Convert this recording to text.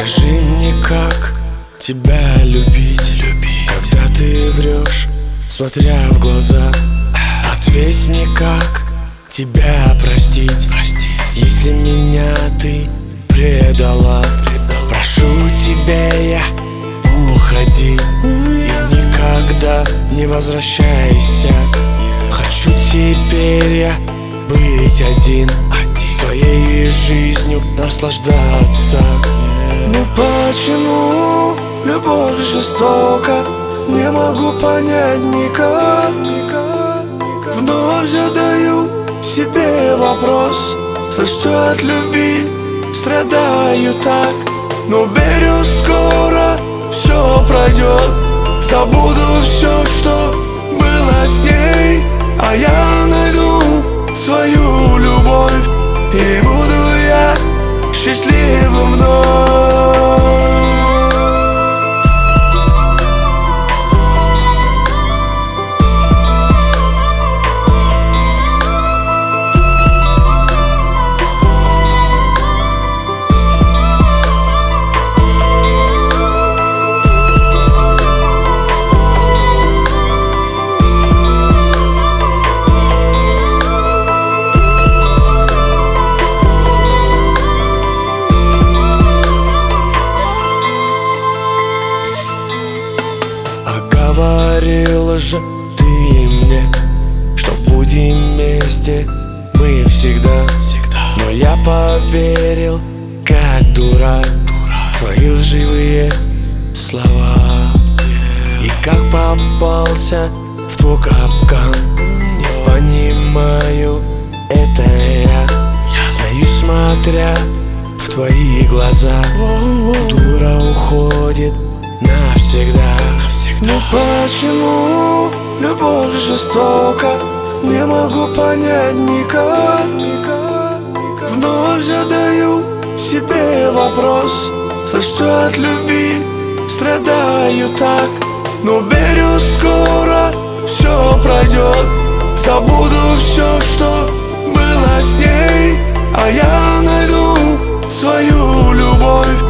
Скажи мне, как тебя любить, когда ты врешь, смотря в глаза. Ответь мне, как тебя простить, если меня ты предала. Прошу тебя, я уходи и никогда не возвращайся. Хочу теперь я быть один, своей жизнью наслаждаться. Ну почему любовь жестока? Не могу понять никак. Вновь задаю себе вопрос: за что от любви страдаю так? Но верю, скоро все пройдет. Забуду все, что было с ней, а я найду свою любовь, и буду я счастливым вновь. Говорила же ты мне, что будем вместе мы всегда. Но я поверил, как дурак, в твои лживые слова. И как попался в твой капкан, не понимаю, это я. Смеюсь, смотря в твои глаза. Дура уходит навсегда. Ну почему любовь жестока? Не могу понять никак. Вновь задаю себе вопрос: за что от любви страдаю так? Но верю, скоро все пройдет. Забуду все, что было с ней, а я найду свою любовь,